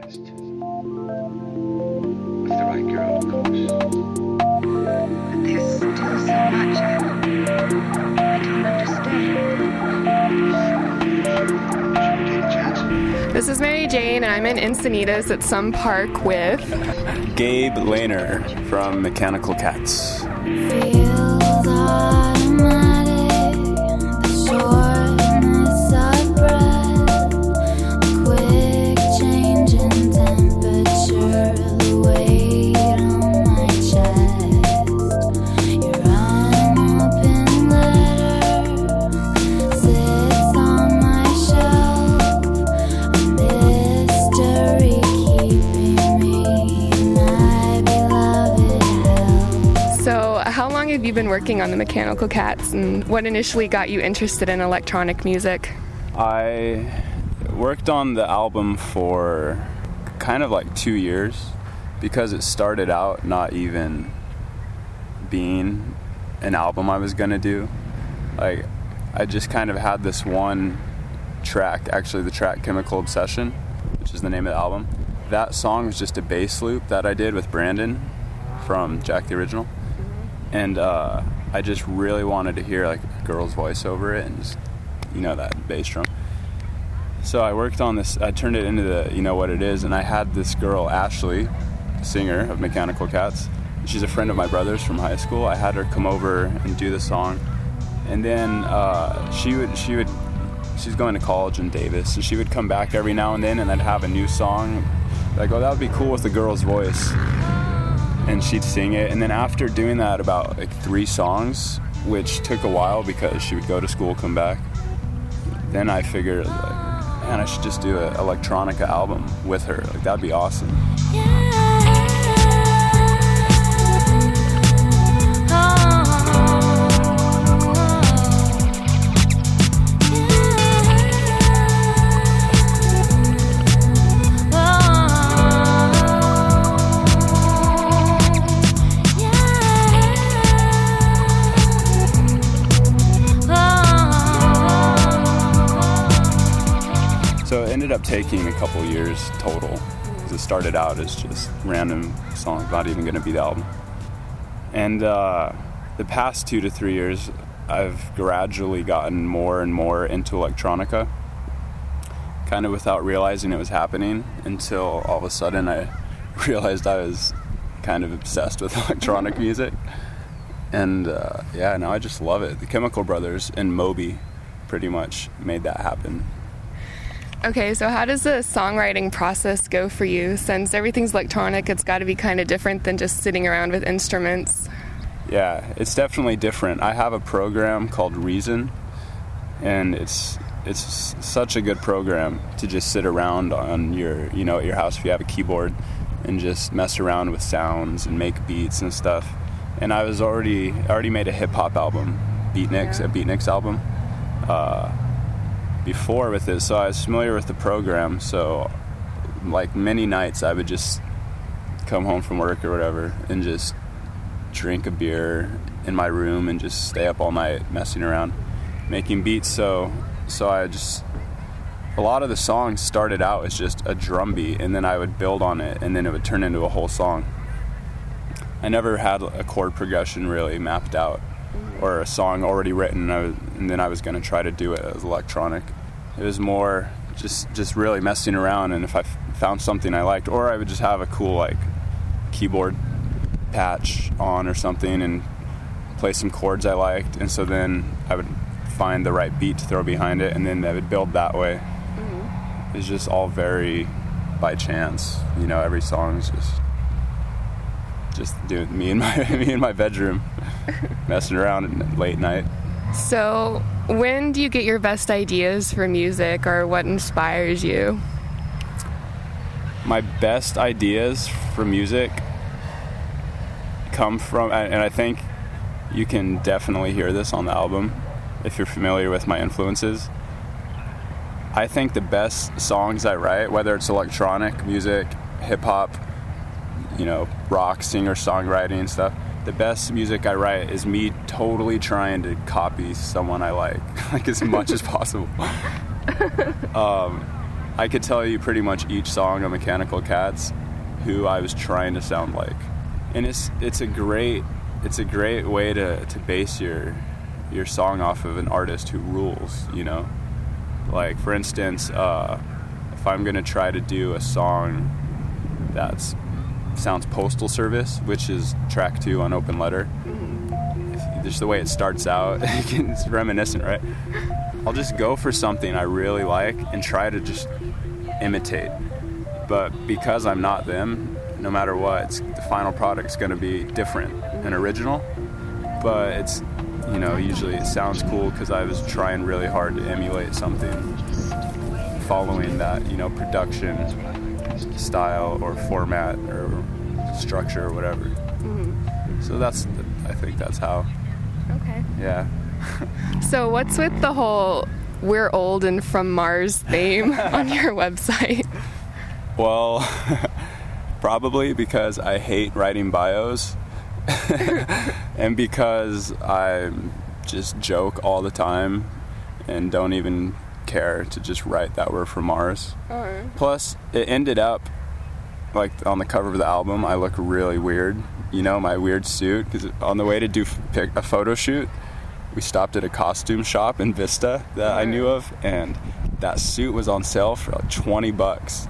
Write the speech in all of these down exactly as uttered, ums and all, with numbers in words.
best. With the right girl, of course. But there's still so much I, I don't understand. Should we take a chance? This is Mary Jane, and I'm in Encinitas at some park with Gabe Lehner from Mechanical Cats. Feels automatic, the shortness of breath, quick change in temperature, the weight on my chest. Your unopened letter sits on my shelf, a mystery keeping me in my beloved hell. So, how long have you been working on the Mechanical Cats, and what initially got you interested in electronic music? I worked on the album for kind of like two years because it started out not even being an album I was going to do. Like, I just kind of had this one track, actually the track Chemical Obsession, which is the name of the album. That song was just a bass loop that I did with Brandon from Jack the Original. And uh, I just really wanted to hear like a girl's voice over it and just, you know, that bass drum. So I worked on this, I turned it into the, you know what it is, and I had this girl, Ashley, singer of Mechanical Cats. She's a friend of my brother's from high school. I had her come over and do the song. And then uh, she would, she would, she's going to college in Davis, and she would come back every now and then, and I'd have a new song. Like, oh, that would be cool with the girl's voice. And she'd sing it, and then after doing that about like three songs, which took a while because she would go to school, come back, then I figured, like, man, I should just do an electronica album with her. Like, that'd be awesome. So it ended up taking a couple years total, because it started out as just random songs, not even going to be the album. And uh, the past two to three years, I've gradually gotten more and more into electronica, kind of without realizing it was happening, until all of a sudden I realized I was kind of obsessed with electronic music. And uh, yeah, now I just love it. The Chemical Brothers and Moby pretty much made that happen. Okay, so how does the songwriting process go for you? Since everything's electronic, it's got to be kind of different than just sitting around with instruments. Yeah, it's definitely different. I have a program called Reason, and it's it's such a good program to just sit around on your, you know, at your house if you have a keyboard and just mess around with sounds and make beats and stuff. And I was already I already made a hip hop album, Beatniks, Yeah. a Beatniks album. Uh, before with it, so I was familiar with the program. So like many nights I would just come home from work or whatever and just drink a beer in my room and just stay up all night messing around making beats. So so I just, a lot of the songs started out as just a drum beat, and then I would build on it, and then it would turn into a whole song. I never had a chord progression really mapped out or a song already written, I was, and then I was going to try to do it as electronic. It was more just just really messing around, and if I f- found something I liked, or I would just have a cool like keyboard patch on or something and play some chords I liked, and so then I would find the right beat to throw behind it, and then I would build that way. Mm-hmm. It's just all very by chance, you know. Every song is just just doing me in my me in my bedroom messing around at late night. So when do you get your best ideas for music, or what inspires you? My best ideas for music come from, and I think you can definitely hear this on the album if you're familiar with my influences. I think the best songs I write, whether it's electronic music, hip-hop, you know, rock, singer-songwriting and stuff, the best music I write is me totally trying to copy someone I like, like as much as possible. Um, I could tell you pretty much each song of Mechanical Cats who I was trying to sound like. And it's it's a great it's a great way to, to base your your song off of an artist who rules, you know? Like, for instance, uh, if I'm going to try to do a song that sounds Postal Service, which is track two on Open Letter, if, just the way it starts out, it's reminiscent, right? I'll just go for something I really like and try to just imitate. But because I'm not them, no matter what, it's, the final product's going to be different and original. But it's, you know, usually it sounds cool because I was trying really hard to emulate something, following that, you know, production style or format or structure or whatever. Mm-hmm. So that's, I think that's how. Okay. Yeah. So what's with the whole "we're old and from Mars" theme on your website? Well, probably because I hate writing bios. And because I just joke all the time and don't even care to just write that we're from Mars. Uh-huh. Plus, it ended up, like, on the cover of the album, I look really weird. You know, my weird suit. Because on the way to do pick a photo shoot, we stopped at a costume shop in Vista that uh-huh. I knew of, and that suit was on sale for like twenty bucks.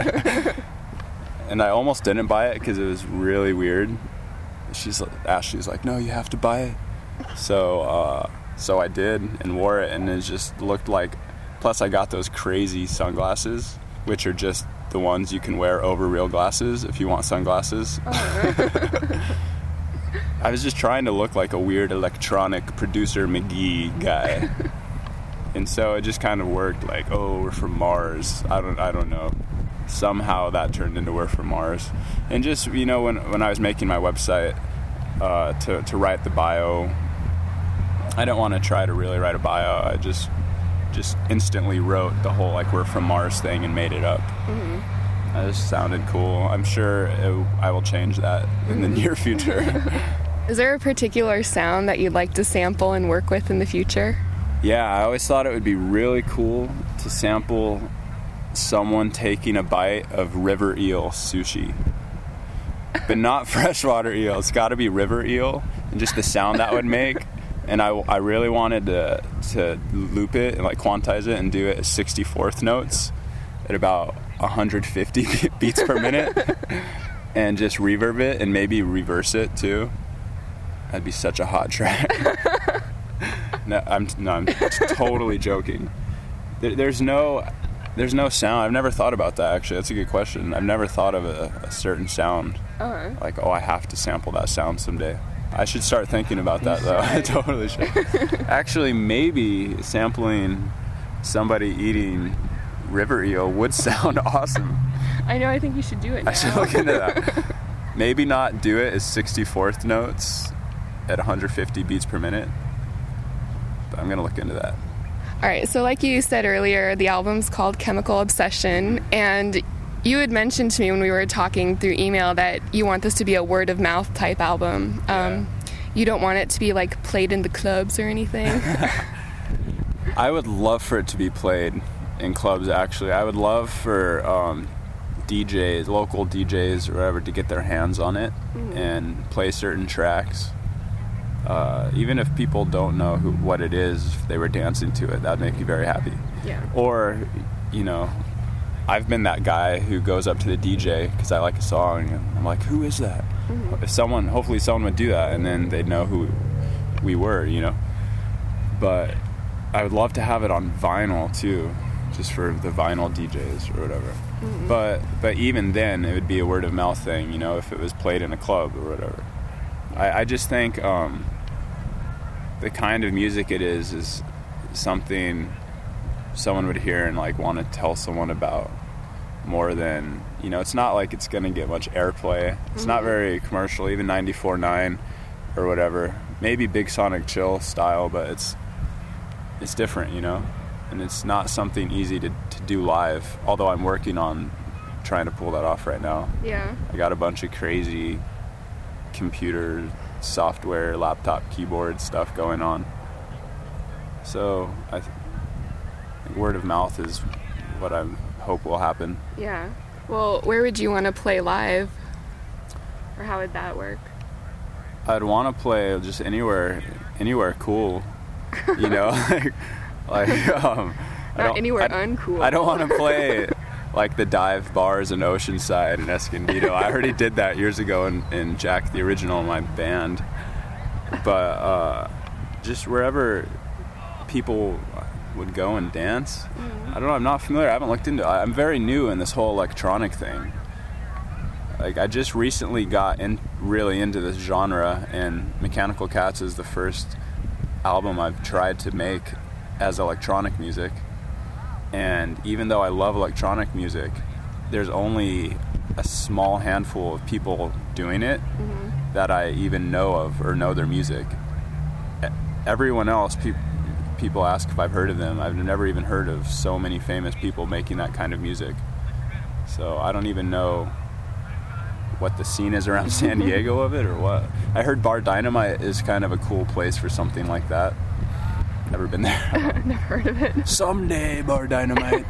And I almost didn't buy it because it was really weird. She's Ashley's like, no, you have to buy it. So uh, so I did and wore it, and it just looked like. Plus, I got those crazy sunglasses, which are just the ones you can wear over real glasses if you want sunglasses. Oh. I was just trying to look like a weird electronic producer McGee guy, and so it just kind of worked. Like, oh, we're from Mars. I don't, I don't know. Somehow that turned into "We're from Mars." And just, you know, when when I was making my website uh, to to write the bio, I didn't want to try to really write a bio. I just just instantly wrote the whole like "We're from Mars" thing and made it up. Mm-hmm. It just sounded cool. I'm sure it, I will change that in the near future. Is there a particular sound that you'd like to sample and work with in the future? Yeah, I always thought it would be really cool to sample someone taking a bite of river eel sushi, but not freshwater eel. It's got to be river eel, and just the sound that would make. And I, I really wanted to to loop it and like quantize it and do it at sixty-fourth notes at about one hundred fifty beats per minute, and just reverb it and maybe reverse it too. That'd be such a hot track. no, I'm no, I'm totally joking. There, there's no. There's no sound. I've never thought about that, actually. That's a good question. I've never thought of a, a certain sound. Uh-huh. Like, oh, I have to sample that sound someday. I should start thinking about that, though. I totally should. Actually, maybe sampling somebody eating river eel would sound awesome. I know. I think you should do it now. I should look into that. Maybe not do it as sixty-fourth notes at one hundred fifty beats per minute. But I'm going to look into that. All right, so like you said earlier, the album's called Chemical Obsession, and you had mentioned to me when we were talking through email that you want this to be a word-of-mouth type album. Yeah. Um, you don't want it to be, like, played in the clubs or anything? I would love for it to be played in clubs, actually. I would love for um, D Js, local D Js or whatever, to get their hands on it mm. and play certain tracks. Uh, even if people don't know who, what it is, if they were dancing to it, that'd make me very happy. Yeah. Or, you know, I've been that guy who goes up to the D J because I like a song, and I'm like, who is that? Mm-hmm. If someone, hopefully someone would do that, and then they'd know who we were, you know. But I would love to have it on vinyl, too, just for the vinyl D Js or whatever. Mm-hmm. But but even then, it would be a word-of-mouth thing, you know, if it was played in a club or whatever. I, I just think um, the kind of music it is is something someone would hear and like want to tell someone about more than, you know, it's not like it's going to get much airplay. It's mm-hmm. not very commercial, even ninety-four point nine or whatever. Maybe Big Sonic Chill style, but it's it's different, you know? And it's not something easy to, to do live, although I'm working on trying to pull that off right now. Yeah. I got a bunch of crazy computer software, laptop keyboard stuff going on. So I think word of mouth is what I'm hope will happen. Yeah. Well, where would you want to play live? Or how would that work? I'd want to play just anywhere, anywhere cool, you know, like, like um, I Not don't, anywhere I, uncool. I don't want to play like the dive bars in Oceanside and Escondido. I already did that years ago in, in Jack the Original, my band. But uh, just wherever people would go and dance. Mm-hmm. I don't know. I'm not familiar. I haven't looked into it. I'm very new in this whole electronic thing. Like, I just recently got in really into this genre, and Mechanical Cats is the first album I've tried to make as electronic music. And even though I love electronic music, there's only a small handful of people doing it mm-hmm. that I even know of or know their music. Everyone else, pe- people ask if I've heard of them. I've never even heard of so many famous people making that kind of music. So I don't even know what the scene is around San Diego of it or what. I heard Bar Dynamite is kind of a cool place for something like that. Never been there. Never heard of it. Someday, Bar Dynamite.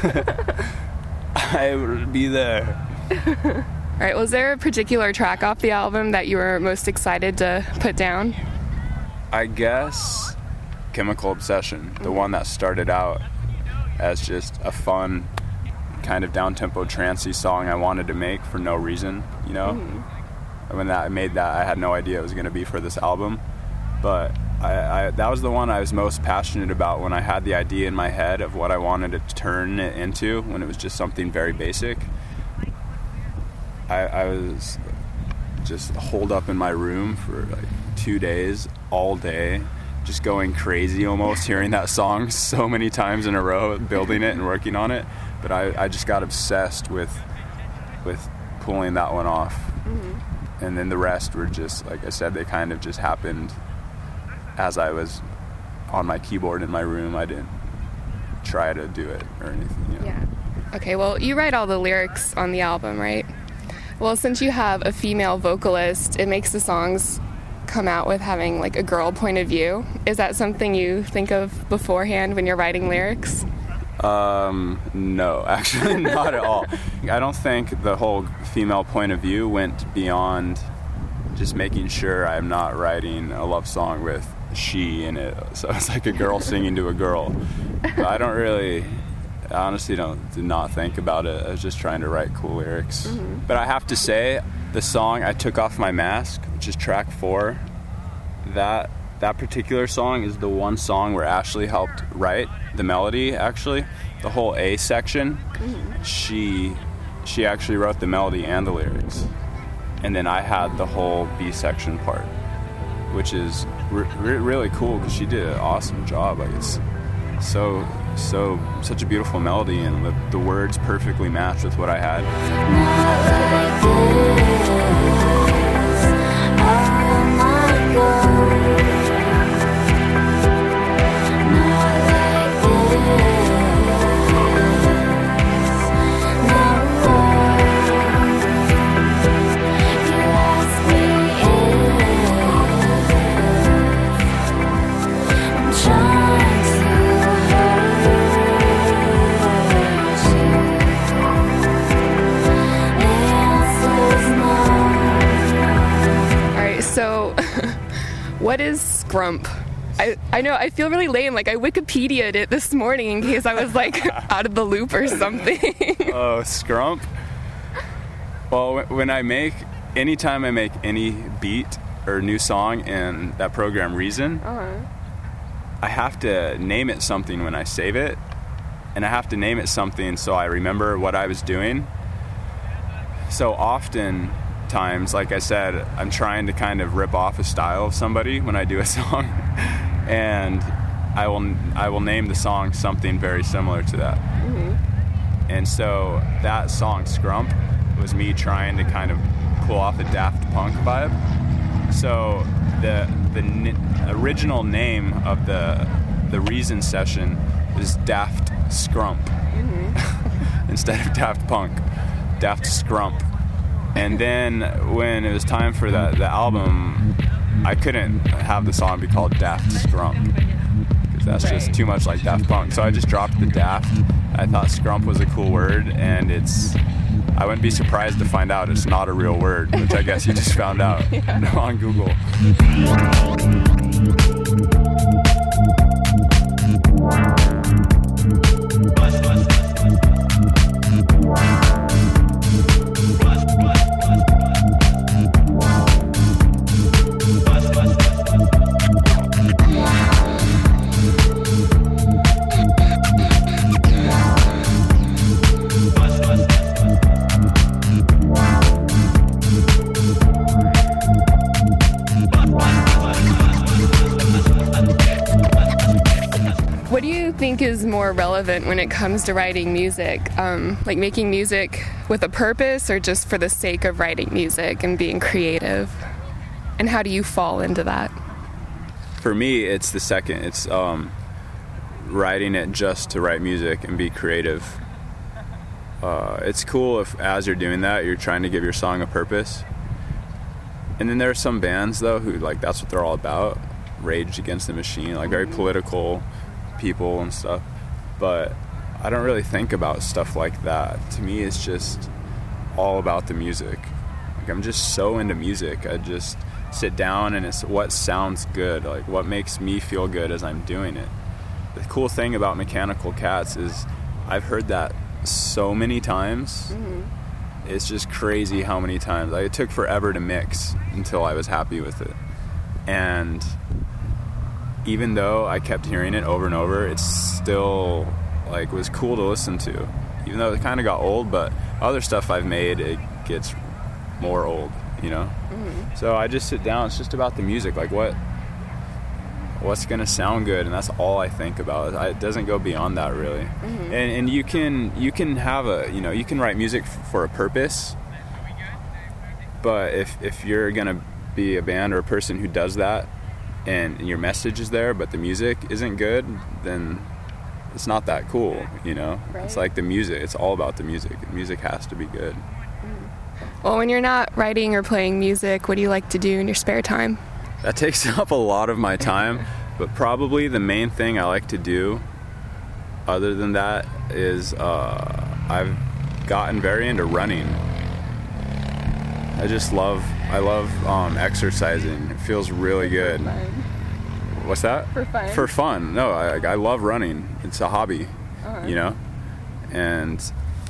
I will be there. All right, was there a particular track off the album that you were most excited to put down? I guess Chemical Obsession, the one that started out as just a fun kind of down-tempo trancey song I wanted to make for no reason, you know? Mm-hmm. When that, I made that, I had no idea it was going to be for this album, but I, I, that was the one I was most passionate about when I had the idea in my head of what I wanted to turn it into, when it was just something very basic. I, I was just holed up in my room for like two days, all day, just going crazy almost, hearing that song so many times in a row, building it and working on it. But I, I just got obsessed with with pulling that one off. Mm-hmm. And then the rest were just, like I said, they kind of just happened as I was on my keyboard in my room. I didn't try to do it or anything. You know? Yeah. Okay, well, you write all the lyrics on the album, right? Well, since you have a female vocalist, it makes the songs come out with having like a girl point of view. Is that something you think of beforehand when you're writing lyrics? Um, no, actually not at all. I don't think the whole female point of view went beyond just making sure I'm not writing a love song with she in it. So it's like a girl singing to a girl. But I don't really, I honestly don't, did not think about it. I was just trying to write cool lyrics. Mm-hmm. But I have to say, the song I Took Off My Mask, which is track four, that that particular song is the one song where Ashley helped write the melody, actually. The whole A section, mm-hmm. she she actually wrote the melody and the lyrics. And then I had the whole B section part, which is re- re- really cool because she did an awesome job. Like, it's so, so, such a beautiful melody, and the, the words perfectly match with what I had. What is Scrump? I, I know, I feel really lame. Like, I Wikipedia'd it this morning in case I was, like, out of the loop or something. Oh, Scrump? Well, when I make, anytime I make any beat or new song in that program Reason, uh-huh. I have to name it something when I save it, and I have to name it something so I remember what I was doing. So often times, like I said, I'm trying to kind of rip off a style of somebody when I do a song, and I will I will name the song something very similar to that. Mm-hmm. And so that song Scrump was me trying to kind of pull off a Daft Punk vibe. So the the n- original name of the the Reason session is Daft Scrump, mm-hmm. instead of Daft Punk, Daft Scrump. And then when it was time for the, the album, I couldn't have the song be called Daft Scrump, because that's just too much like Daft Punk. So I just dropped the Daft, I thought scrump was a cool word, and it's, I wouldn't be surprised to find out it's not a real word, which I guess you just found out yeah. on Google. What do you think is more relevant when it comes to writing music? Um, like making music with a purpose or just for the sake of writing music and being creative? And how do you fall into that? For me, it's the second. It's um, writing it just to write music and be creative. Uh, it's cool if as you're doing that, you're trying to give your song a purpose. And then there are some bands, though, who, like, that's what they're all about. Rage Against the Machine, like, very political people and stuff. But I don't really think about stuff like that. To me, it's just all about the music. Like, I'm just so into music. I just sit down and it's what sounds good, like, what makes me feel good as I'm doing it. The cool thing about Mechanical Cats is I've heard that so many times. Mm-hmm. It's just crazy how many times. Like, it took forever to mix until I was happy with it. And even though I kept hearing it over and over, it's still, like, was cool to listen to. Even though it kind of got old, but other stuff I've made, it gets more old, you know? Mm-hmm. So I just sit down. It's just about the music. Like, what, what's going to sound good? And that's all I think about. It doesn't go beyond that, really. Mm-hmm. And, and you can you can have a, you know, you can write music f- for a purpose. But if, if you're going to be a band or a person who does that, and your message is there, but the music isn't good, then it's not that cool, you know? Right. It's like the music. It's all about the music. The music has to be good. Well, when you're not writing or playing music, what do you like to do in your spare time? That takes up a lot of my time, but probably the main thing I like to do other than that is uh, I've gotten very into running. I just love, I love um, exercising. It feels really good. What's that? For fun. For fun. No, I, I love running. It's a hobby, uh-huh. you know? And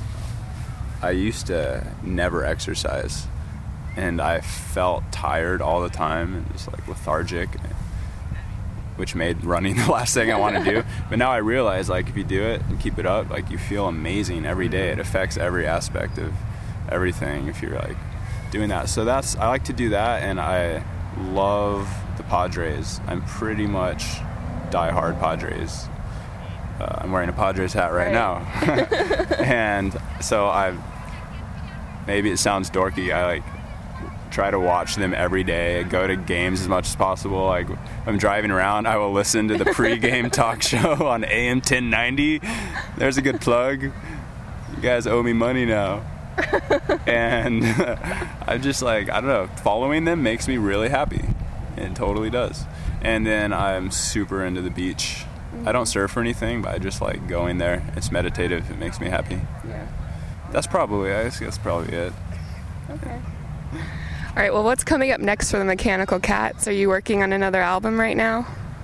I used to never exercise. And I felt tired all the time and just like lethargic, which made running the last thing I want to do. But now I realize, like, if you do it and keep it up, like, you feel amazing every day. It affects every aspect of everything if you're, like, doing that. So that's, I like to do that, and I love the Padres. I'm pretty much diehard Padres. Uh, I'm wearing a Padres hat right, right. now. And so I, maybe it sounds dorky, I like try to watch them every day, go to games as much as possible. Like, if I'm driving around, I will listen to the pregame talk show on A M ten ninety. There's a good plug. You guys owe me money now. And I'm just like, I don't know, following them makes me really happy. It totally does. And then I'm super into the beach. Mm-hmm. I don't surf or anything, but I just like going there. It's meditative. It makes me happy. Yeah. That's probably, I guess that's probably it. Okay. All right, well, what's coming up next for the Mechanical Cats? Are you working on another album right now?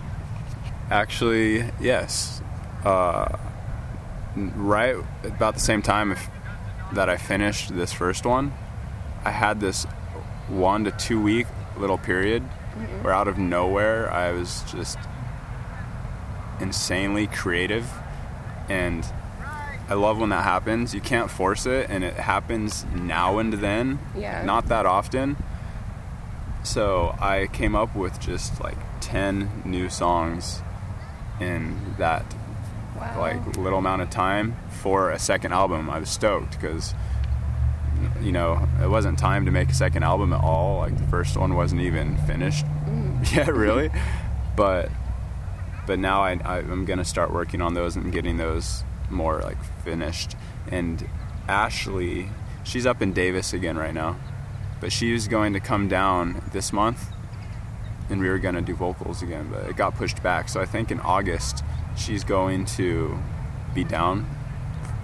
Actually, yes. Uh, right about the same time if, that I finished this first one, I had this one to two week little period mm-hmm. where out of nowhere I was just insanely creative, and I love when that happens. You can't force it, and it happens now and then, yeah. not that often. So I came up with just like ten new songs in that wow. like little amount of time for a second album. I was stoked because, you know, it wasn't time to make a second album at all. Like, the first one wasn't even finished mm. yet, really. But but now I, I, I'm going to start working on those and getting those more, like, finished. And Ashley, she's up in Davis again right now. But she was going to come down this month, and we were going to do vocals again, but it got pushed back. So I think in August, she's going to be down,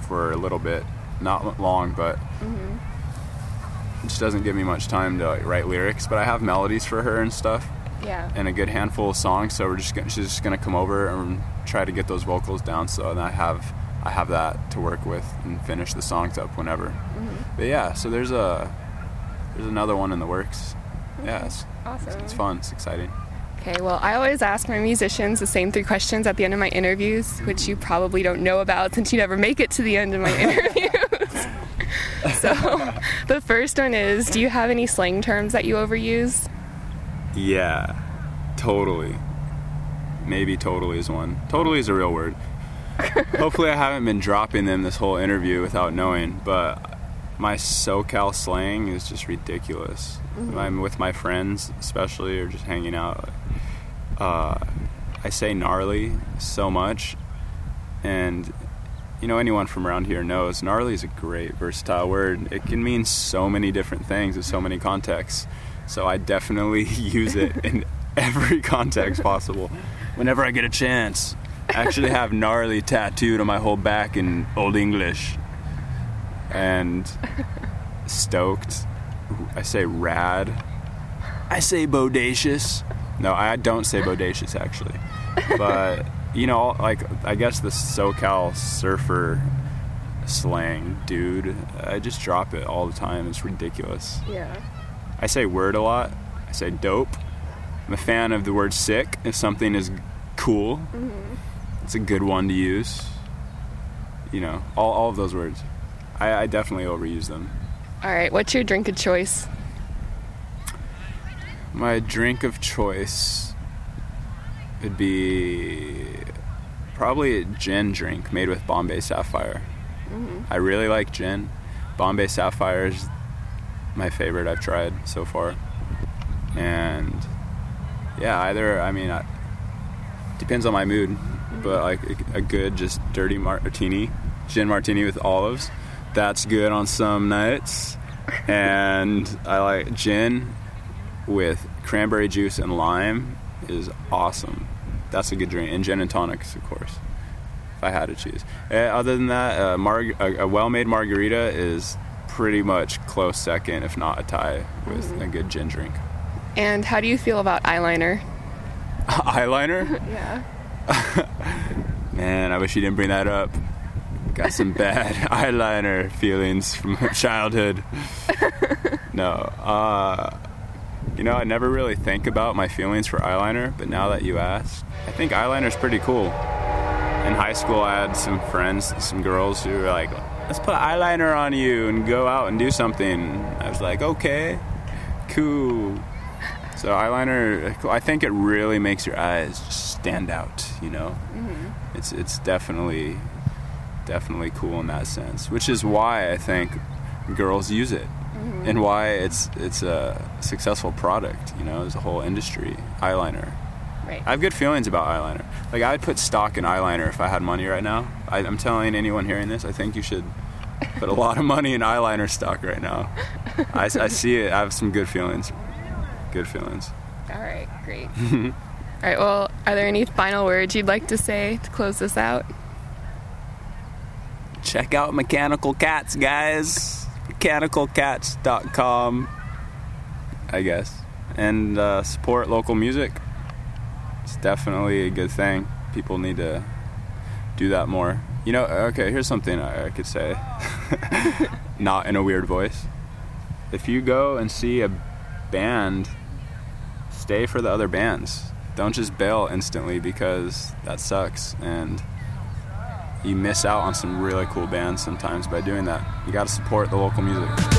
for a little bit, not long, but Mm-hmm. it just doesn't give me much time to like, write lyrics. But I have melodies for her and stuff, Yeah. and a good handful of songs. So we're just gonna, she's just gonna come over and try to get those vocals down. So then I have I have that to work with and finish the songs up whenever. Mm-hmm. But yeah, so there's a there's another one in the works. Yeah, it's, Awesome. it's fun. It's exciting. Okay, well, I always ask my musicians the same three questions at the end of my interviews, which you probably don't know about since you never make it to the end of my interviews. So, the first one is, do you have any slang terms that you overuse? Yeah, totally. Maybe totally is one. Totally is a real word. Hopefully I haven't been dropping them this whole interview without knowing, but my SoCal slang is just ridiculous. Mm-hmm. When I'm with my friends, especially, or just hanging out, uh, I say gnarly so much, and you know, anyone from around here knows gnarly is a great versatile word. It can mean so many different things in so many contexts. So I definitely use it in every context possible. Whenever I get a chance. I actually have gnarly tattooed on my whole back in Old English. And stoked. I say rad. I say bodacious. No, I don't say bodacious actually. But you know, like, I guess the SoCal surfer slang, dude, I just drop it all the time. It's ridiculous. Yeah. I say word a lot. I say dope. I'm a fan of the word sick. If something is cool, Mm-hmm. it's a good one to use. You know, all, all of those words. I, I definitely overuse them. All right, what's your drink of choice? My drink of choice would be probably a gin drink made with Bombay Sapphire. Mm-hmm. I really like gin. Bombay Sapphire is my favorite I've tried so far. And yeah, either, I mean, I, depends on my mood, but like a, a good just dirty martini, gin martini with olives, that's good on some nights. And I like gin with cranberry juice and lime is awesome. That's a good drink. And gin and tonics, of course, if I had to choose. Uh, other than that, uh, mar- a, a well-made margarita is pretty much close second, if not a tie, with Mm-hmm. a good gin drink. And how do you feel about eyeliner? Eyeliner? Yeah. Man, I wish you didn't bring that up. Got some bad eyeliner feelings from childhood. No, uh, you know, I never really think about my feelings for eyeliner, but now that you ask, I think eyeliner's pretty cool. In high school, I had some friends, some girls who were like, let's put eyeliner on you and go out and do something. I was like, okay, cool. So eyeliner, I think it really makes your eyes just stand out, you know? Mm-hmm. It's it's definitely, definitely cool in that sense, which is why I think girls use it. Mm-hmm. And why it's it's a successful product, you know, there's a whole industry, eyeliner. Right. I have good feelings about eyeliner. Like, I'd put stock in eyeliner if I had money right now. I, I'm telling anyone hearing this, I think you should put a lot of money in eyeliner stock right now. I, I see it. I have some good feelings. Good feelings. All right, great. All right, well, are there any final words you'd like to say to close this out? Check out Mechanical Cats, guys. mechanical cats dot com, I guess. And uh, support local music. It's definitely a good thing. People need to do that more. You know, okay, here's something I, I could say. Not in a weird voice. If you go and see a band, stay for the other bands. Don't just bail instantly, because that sucks. And you miss out on some really cool bands sometimes by doing that. You got to support the local music.